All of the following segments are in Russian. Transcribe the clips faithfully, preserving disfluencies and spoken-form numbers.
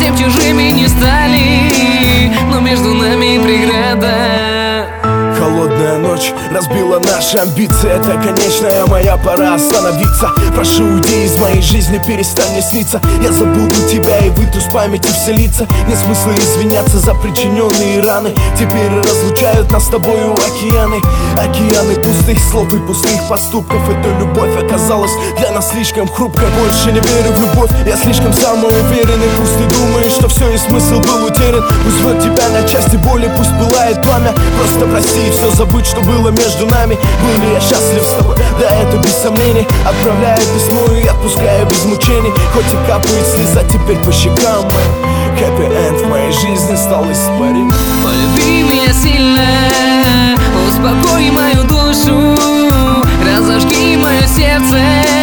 совсем чужими не стали, но между нами преграда. Холодная ночь разбила наши амбиции. Это конечная моя пора остановиться. Прошу, уйди из моей жизни, перестань мне сниться. Я забуду тебя и выйду с памяти вселиться. Нет смысла извиняться за причиненные раны. Теперь разлучают нас с тобою океаны. Океаны пустых слов и пустых поступков. Эта любовь оказалась для нас слишком хрупкой. Больше не верю в любовь, я слишком самоуверенный. Пусть ты думаешь, что все и смысл был утерян. Пусть рвет тебя на части боли, пусть пылает пламя. Просто прости и все забыть, что было между нами. Был ли я счастлив с тобой? Да, это без сомнений. Отправляю письмо и отпускаю без мучений. Хоть и капает слеза теперь по щекам. Happy end в моей жизни стал испарен. Полюби меня сильно, успокой мою душу, разожги мое сердце.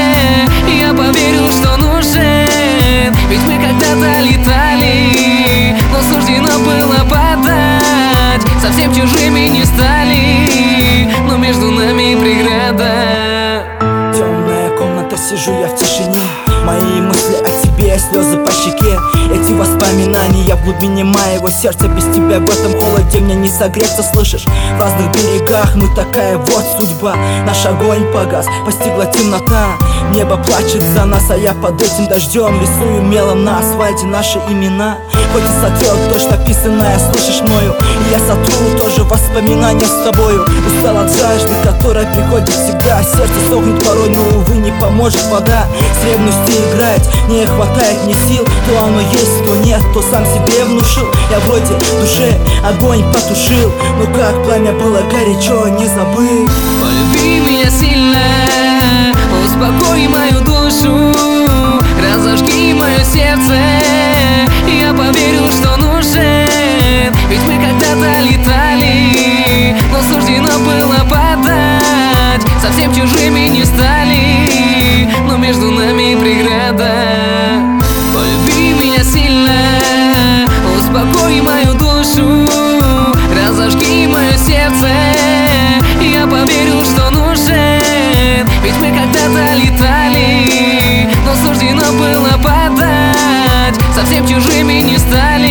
Я поверил, что нужен, ведь мы когда-то летали, но суждено было падать. Совсем чужими не стали, но между нами преграда. Темная комната, сижу я в тишине. Мои мысли о тебе, слезы по щеке. Эти воспоминания в глубине моего сердца. Без тебя в этом холоде мне не согреться, слышишь? В разных берегах мы такая вот судьба. Наш огонь погас, постигла темнота. Небо плачет за нас, а я под этим дождем рисую мелом на асфальте наши имена. Хоть и сотрет дождь написанное, слышишь мною, и я сотру тоже воспоминания с тобою. Устал от жажды, которая приходит всегда. Сердце сохнет порой, но увы не поможет вода. С ревностью играть не хватает мне сил. То оно есть, то нет, то сам себе внушил. Я вроде душе огонь потушил, но как пламя было горячо, не забыл. Полюби меня сильно, успокой мою душу, разожги мое сердце. Я поверил, что нужен, ведь мы когда-то летали, но суждено было падать. Совсем чужими не стали, но между нами преграда. Полюби меня сильно, успокой мою душу, разожги мое сердце. Я поверил, что нужен, ведь мы когда-то летали, но суждено было падать. Совсем чужими не стали.